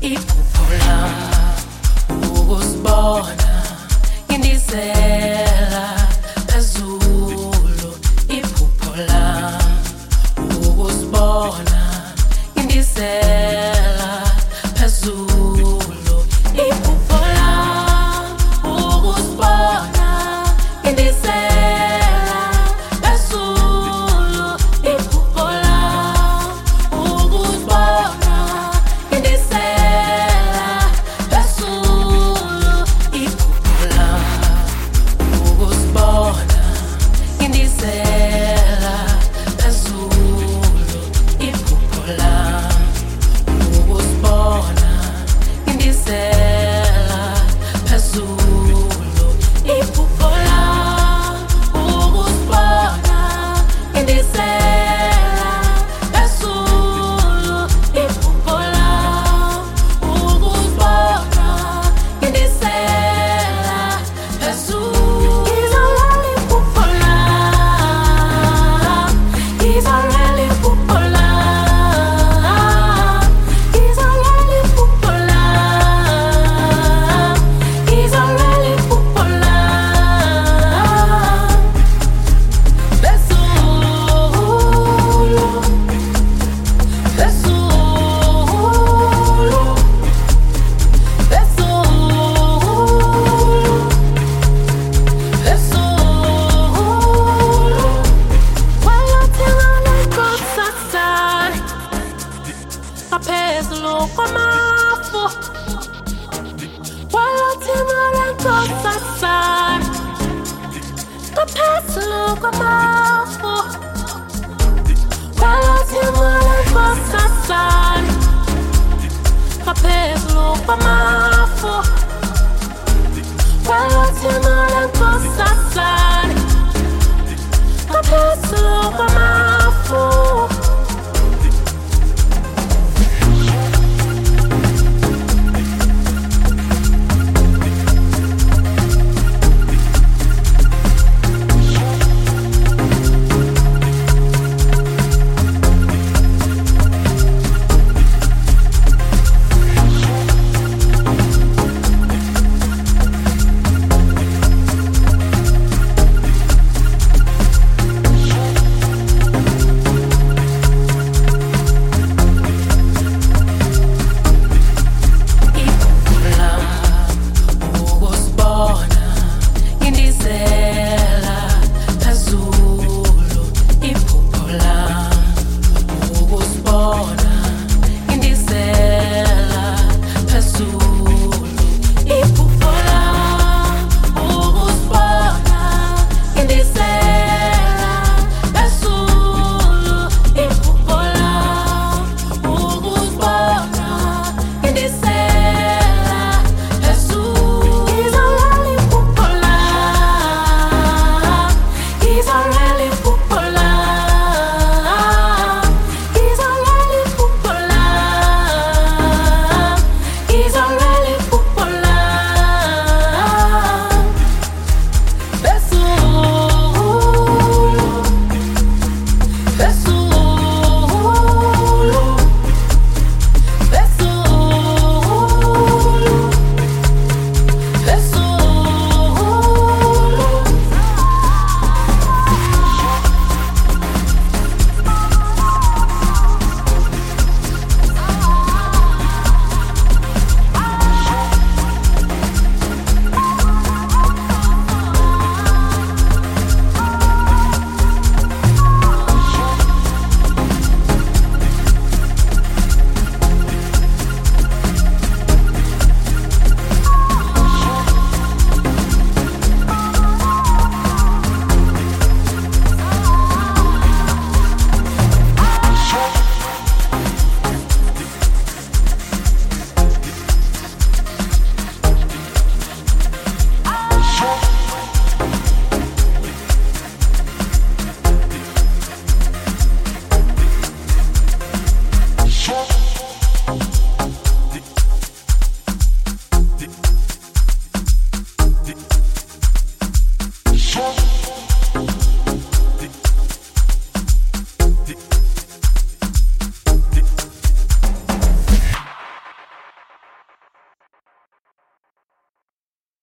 iphupho lami ukusibona ngindizela phezulu, iphupho lami ukusibona ngindizela phezulu, iphupho lami ukusibona ngindizela phezulu, iphupho lami ukusibona ngindizela phezulu, iphupho lami ukusibona ngindizela phezulu, iphupho lami ukusibona ngindizela phezulu, iphupho lami ukusibona ngindizela phezulu, iphupho lami ukusibona ngindizela phezulu. Ngizolala iphupho lami, ngizolala iphupho lami, ngizolala iphupho lami, ngizolala iphupho lami phezulu kwamafu, wayothimela inkosazana, ngaphezulu kwamafu.